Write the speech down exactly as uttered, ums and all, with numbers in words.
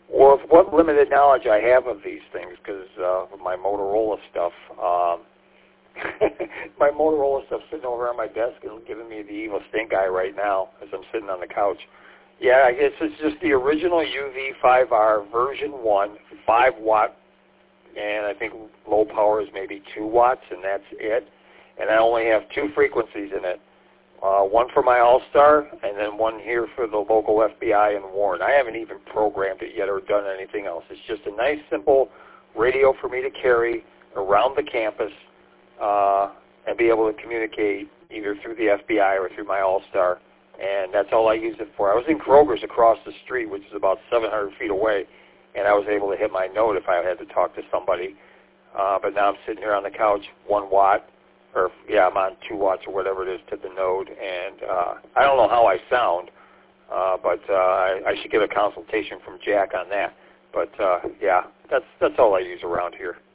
Well, with what limited knowledge I have of these things, because uh, of my Motorola stuff, um, my Motorola stuff sitting over on my desk is giving me the evil stink eye right now as I'm sitting on the couch. Yeah, I guess it's just the original U V five R version one, five watt, and I think low power is maybe two watts, and that's it. And I only have two frequencies in it. Uh, one for my All-Star, and then one here for the local F B I in Warren. I haven't even programmed it yet or done anything else. It's just a nice, simple radio for me to carry around the campus uh, and be able to communicate either through the F B I or through my All-Star, and that's all I use it for. I was in Kroger's across the street, which is about seven hundred feet away, and I was able to hit my note if I had to talk to somebody. Uh, but now I'm sitting here on the couch, one watt, or yeah, I'm on two watts or whatever it is to the node, and uh, I don't know how I sound, uh, but uh, I, I should get a consultation from Jack on that. But uh, yeah, that's that's all I use around here.